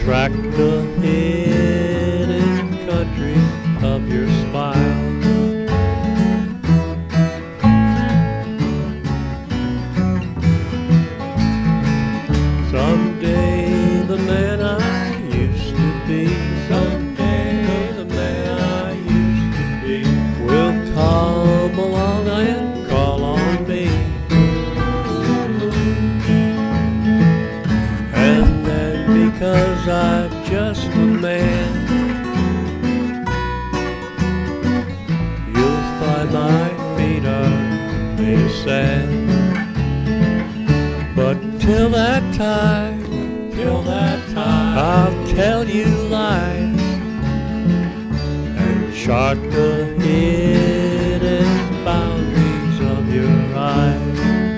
track the hidden country of your smile. Someday the man I used to be, someday the man I used to be will come along and call on me. And then because I'm just a man, you'll find my feet are made of sand. But till that time, I'll tell you lies and chart the hidden boundaries of your eyes.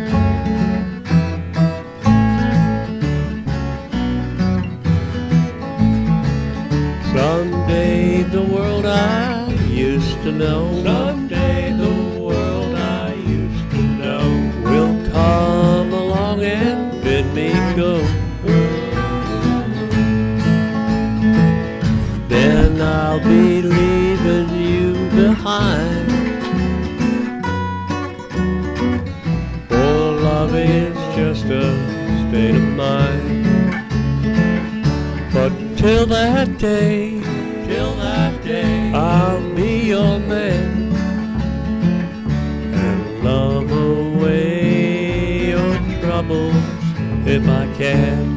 Someday the world I used to know, someday the world I used to know will come along and bid me go. Then I'll be leaving you behind, for love is just a state of mind. But till that day, I'll be your man and love away your troubles if I can.